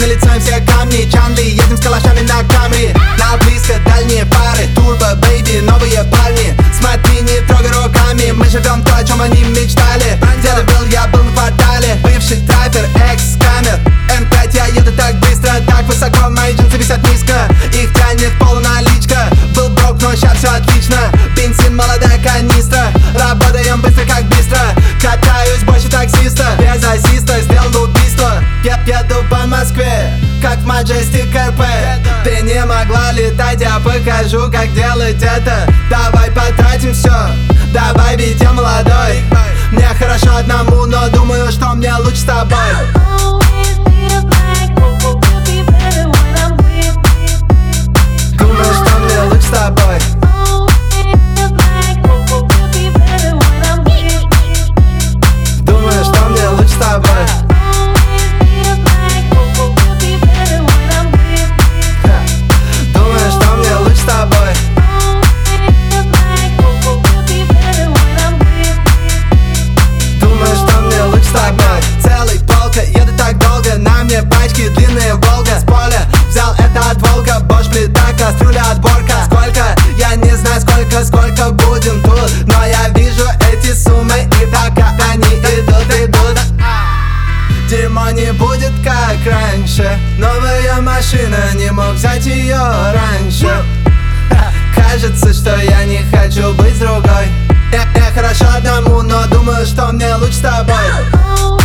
лицом все камни. Чанли, едем с калашами на Камри. На близко дальние пары, турбо, бэйби, новые парни. Смотри, не трогай руками, мы живем то, о чем они мечтали. Где ты был, я был в квартале. Бывший траппер, экс-камер. М5, я еду так быстро, так высоко, мои джинсы висят низко. Их тянет полуналичка. Был брок, но сейчас все отлично. Бензин, молодая канистра. Работаем быстро, как быстро. Катаюсь больше таксиста. Без ассиста сделал убийство. Я еду по Москве, как в Majestic РП. Ты не могла летать, я покажу, как делать это. Давай потратим все, давай, ведь я молодой. Мне хорошо одному, но думаю, что мне лучше с тобой. Думаю, что мне лучше с тобой. Думаю, что мне лучше с тобой. Думаю, что мне лучше с тобой. Думаю, что мне лучше с тобой. Целый полка, еду так долго. На мне пачки, длинные Волга. С поля взял это от волка. Bosch, плита, кастрюля, отборка. Сколько? Я не знаю сколько будем тут. Но я вижу эти суммы, и пока они идут. Дерьмо не будет как раньше. Новая машина, не мог взять ее раньше. Кажется, что я не хочу быть с другой. Я хорошо одному, но думаю, что мне лучше с тобой.